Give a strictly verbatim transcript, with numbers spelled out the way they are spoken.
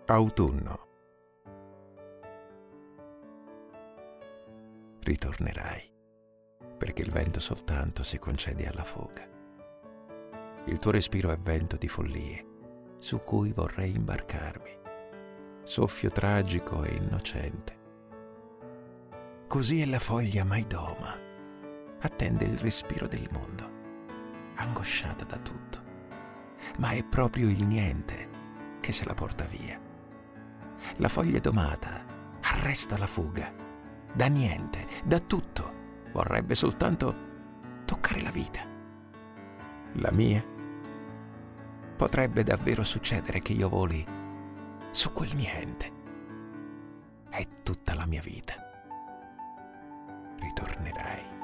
Autunno. Ritornerai, perché il vento soltanto si concede alla foga. Il tuo respiro è vento di follie, su cui vorrei imbarcarmi, soffio tragico e innocente. Così è la foglia mai doma, attende il respiro del mondo, angosciata da tutto, ma è proprio il niente che se la porta via. La foglia domata arresta la fuga, da niente, da tutto, vorrebbe soltanto toccare la vita. La mia? Potrebbe davvero succedere che io voli su quel niente. È tutta la mia vita. Ritornerai.